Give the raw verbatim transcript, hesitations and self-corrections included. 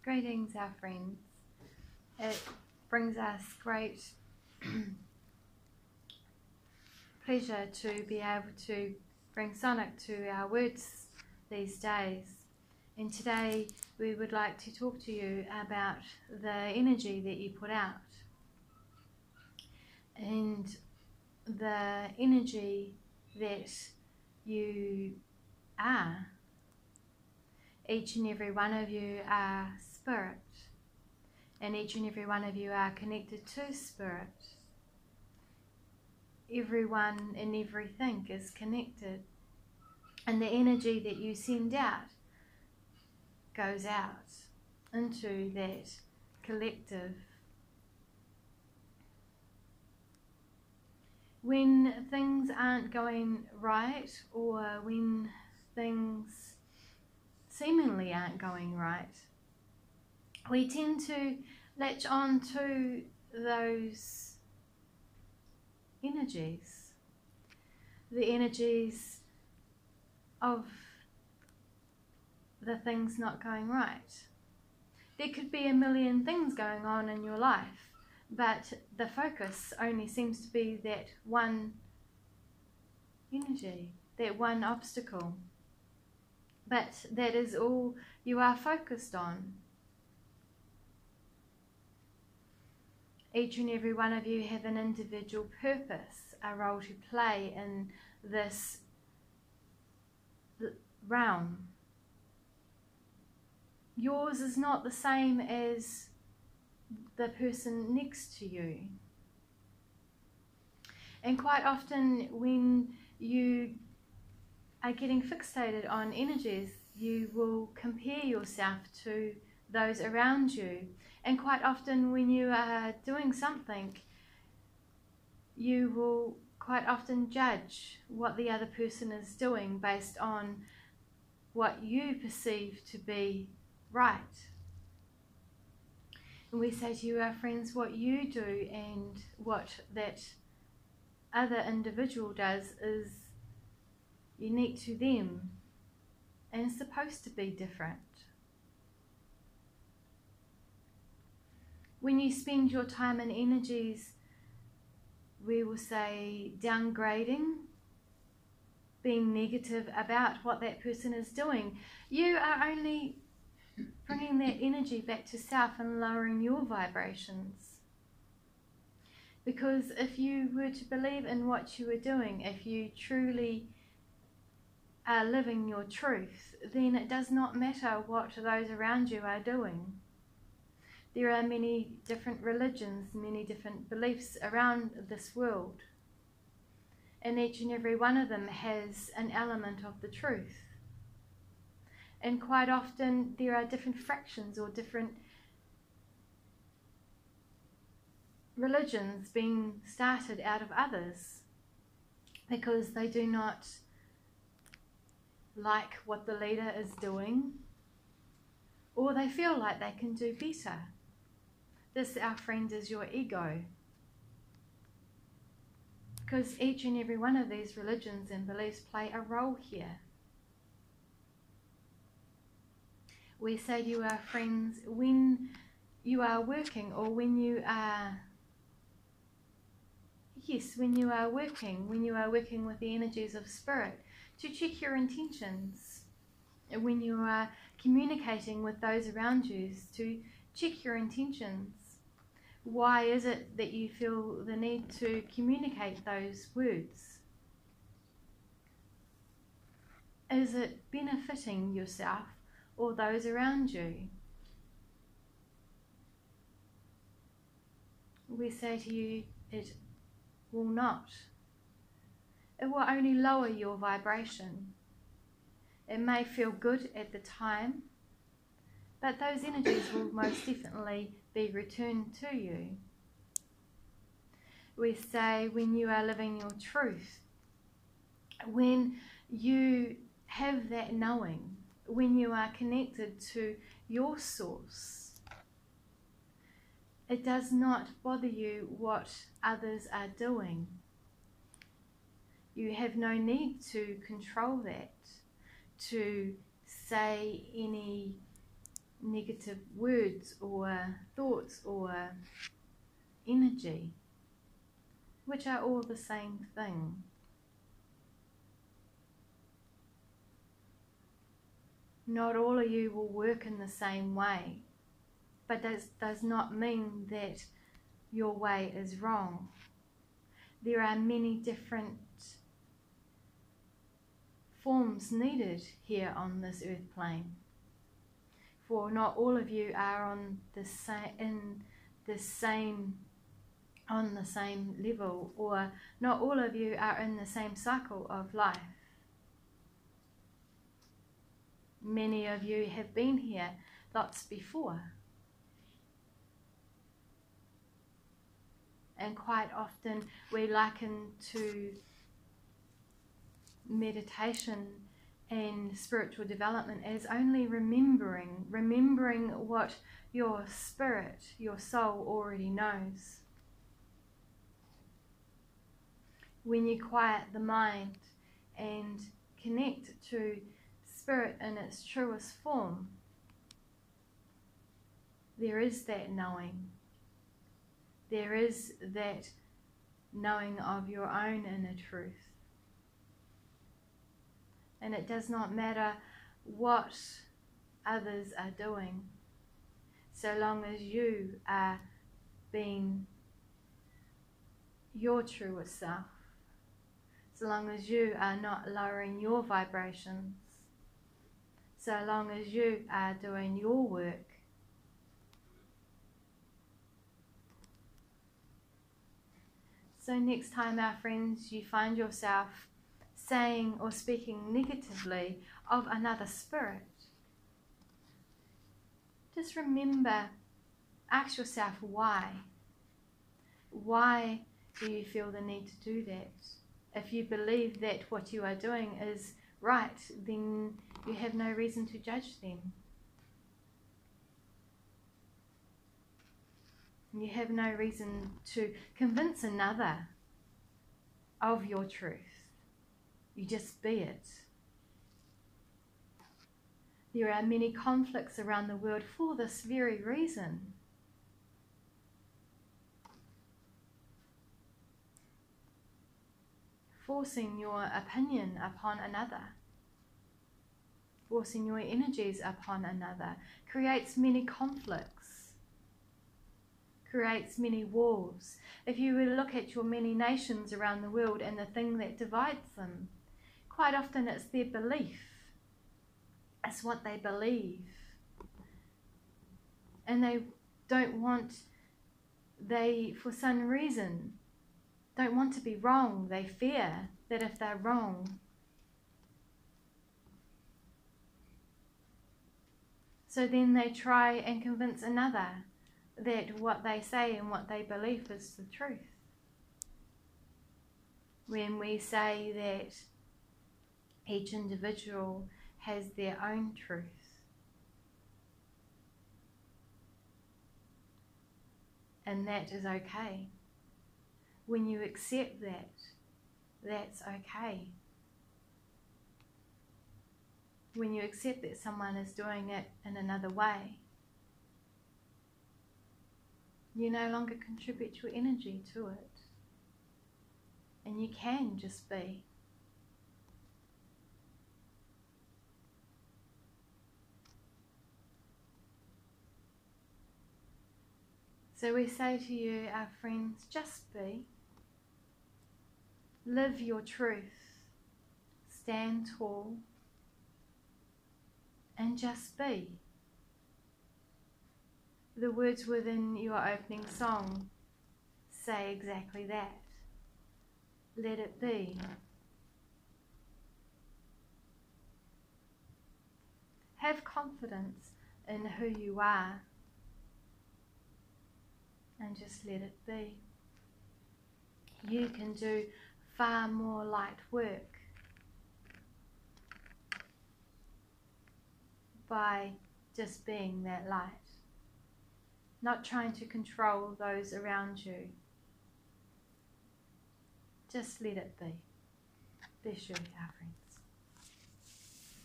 Greetings, our friends. It brings us great pleasure to be able to bring sonic to our words these days. And today we would like to talk to you about the energy that you put out and the energy that you are. Each and every one of you are spirit, and each and every one of you are connected to spirit. Everyone and everything is connected, and the energy that you send out goes out into that collective. When things aren't going right, or when things seemingly aren't going right, we tend to latch on to those energies, the energies of the things not going right. There could be a million things going on in your life, but the focus only seems to be that one energy, that one obstacle. But that is all you are focused on. Each and every one of you have an individual purpose, a role to play in this realm. Yours is not the same as the person next to you. And quite often when you are getting fixated on energies, you will compare yourself to those around you. And quite often when you are doing something, you will quite often judge what the other person is doing based on what you perceive to be right. And we say to you, our friends, what you do and what that other individual does is unique to them and supposed to be different. When you spend your time and energies, we will say, downgrading, being negative about what that person is doing, you are only bringing that energy back to self and lowering your vibrations. Because if you were to believe in what you were doing, if you truly are living your truth, then it does not matter what those around you are doing. There are many different religions, many different beliefs around this world, and each and every one of them has an element of the truth. And quite often there are different fractions or different religions being started out of others because they do not like what the leader is doing, or they feel like they can do better. This, our friend, is your ego. Because each and every one of these religions and beliefs play a role here. We say to you, our friends, when you are working, or when you are, yes, when you are working, when you are working with the energies of spirit, to check your intentions. When you are communicating with those around you, to check your intentions. Why is it that you feel the need to communicate those words? Is it benefiting yourself or those around you? We say to you, it will not. It will only lower your vibration. It may feel good at the time, but those energies will most definitely be returned to you. We say when you are living your truth, when you have that knowing, when you are connected to your source, it does not bother you what others are doing. You have no need to control that, to say any negative words or thoughts or energy, which are all the same thing. Not all of you will work in the same way, but that does not mean that your way is wrong. There are many different forms needed here on this earth plane, for not all of you are on the same in the same on the same level, or not all of you are in the same cycle of life. Many of you have been here lots before, and quite often we liken to meditation and spiritual development as only remembering, remembering what your spirit, your soul already knows. When you quiet the mind and connect to spirit in its truest form, there is that knowing. There is that knowing of your own inner truth. And it does not matter what others are doing, so long as you are being your truest self, so long as you are not lowering your vibrations, so long as you are doing your work. So next time, our friends, you find yourself saying or speaking negatively of another spirit, just remember, ask yourself why. Why do you feel the need to do that? If you believe that what you are doing is right, then you have no reason to judge them. You have no reason to convince another of your truth. You just be it. There are many conflicts around the world for this very reason. Forcing your opinion upon another, forcing your energies upon another, creates many conflicts, creates many wars. If you were to look at your many nations around the world and the thing that divides them, quite often it's their belief. It's what they believe. And they don't want, they, for some reason, don't want to be wrong. They fear that if they're wrong, so then they try and convince another that what they say and what they believe is the truth. When we say that each individual has their own truth, and that is okay. When you accept that, that's okay. When you accept that someone is doing it in another way, you no longer contribute your energy to it. And you can just be. So we say to you, our friends, just be. Live your truth. Stand tall. And just be. The words within your opening song say exactly that. Let it be. Have confidence in who you are and just let it be. You can do far more light work by just being that light, not trying to control those around you. Just let it be. Bless you, our friends.